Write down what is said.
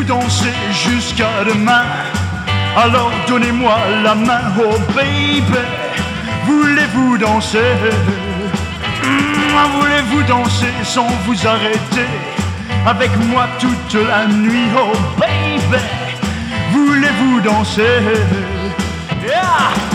voulez-vous danser jusqu'à demain? Alors donnez-moi la main, oh baby. Voulez-vous danser? Voulez-vous danser sans vous arrêter? Avec moi toute la nuit, oh baby. Voulez-vous danser? Yeah!